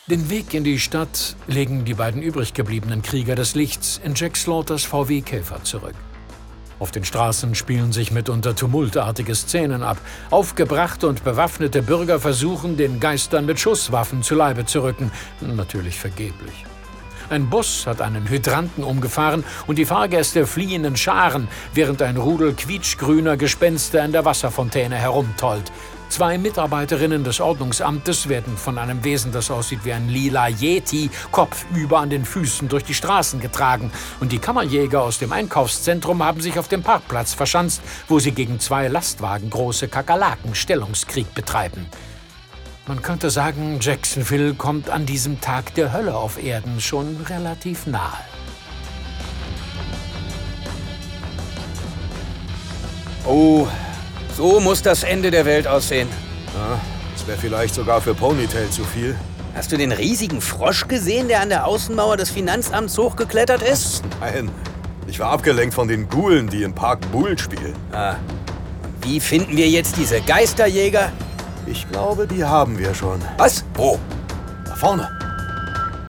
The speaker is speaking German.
Den Weg in die Stadt legen die beiden übrig gebliebenen Krieger des Lichts in Jack Slaughters VW Käfer zurück. Auf den Straßen spielen sich mitunter tumultartige Szenen ab. Aufgebrachte und bewaffnete Bürger versuchen, den Geistern mit Schusswaffen zu Leibe zu rücken. Natürlich vergeblich. Ein Bus hat einen Hydranten umgefahren und die Fahrgäste fliehen in Scharen, während ein Rudel quietschgrüner Gespenster in der Wasserfontäne herumtollt. 2 Mitarbeiterinnen des Ordnungsamtes werden von einem Wesen, das aussieht wie ein lila Yeti, kopfüber an den Füßen durch die Straßen getragen. Und die Kammerjäger aus dem Einkaufszentrum haben sich auf dem Parkplatz verschanzt, wo sie gegen 2 Lastwagen große Kakerlaken Stellungskrieg betreiben. Man könnte sagen, Jacksonville kommt an diesem Tag der Hölle auf Erden schon relativ nahe. Oh, so muss das Ende der Welt aussehen. Ja, das wäre vielleicht sogar für Ponytail zu viel. Hast du den riesigen Frosch gesehen, der an der Außenmauer des Finanzamts hochgeklettert ist? Nein, ich war abgelenkt von den Ghoulen, die im Park Bull spielen. Wie finden wir jetzt diese Geisterjäger? Ich glaube, die haben wir schon. Was? Wo? Da vorne.